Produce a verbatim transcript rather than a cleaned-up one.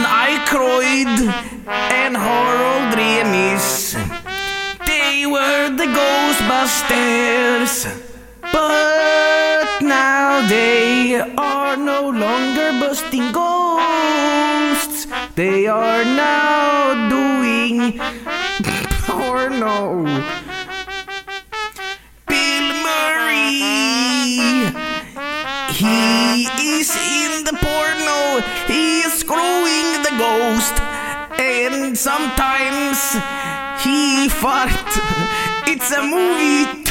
Aykroyd and Harold Ramis. They were the Ghostbusters, but now they are no longer busting ghosts. They are now doing porno. Bill Murray, he is in the porno. He is screwing the ghost, and sometimes he fart. It's a movie